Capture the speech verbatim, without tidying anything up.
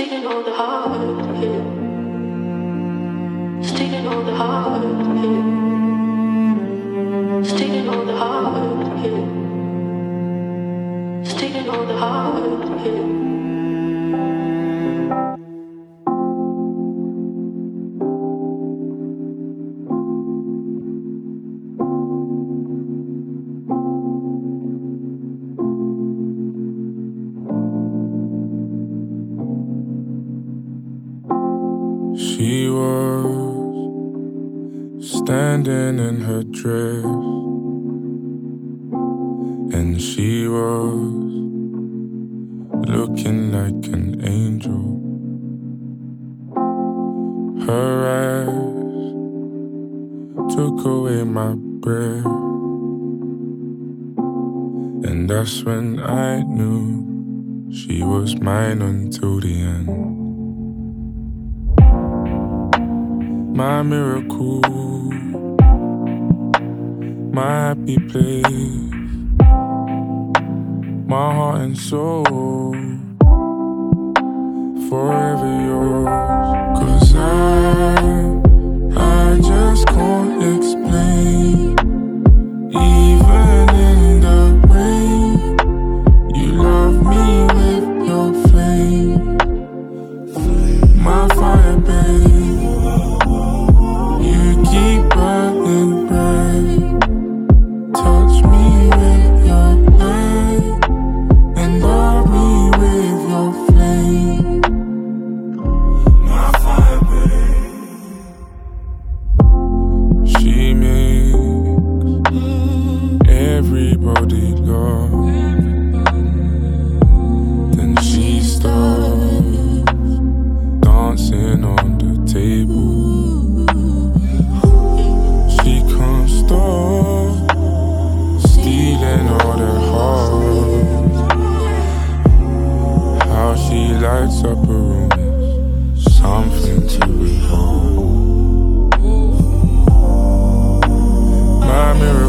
stealing all the heart, yeah. Stealing all the heart, yeah. Stealing all the heart, yeah. Stealing all the heart, yeah. She was standing in her dress, and she was looking like an angel. Her eyes took away my breath, and that's when I knew she was mine until the end. My miracle, my happy place, my heart and soul, forever yours. 'Cause I, I just can't explain. Even in the rain, you love me with your flame, my fire, babe. Keep burning bright. Touch me with your light, and love me with your flame, my fire, babe. She makes everybody laugh. Then she starts dancing on the table. Stop stealing all their hearts. How she lights up a room, something to behold. My mirror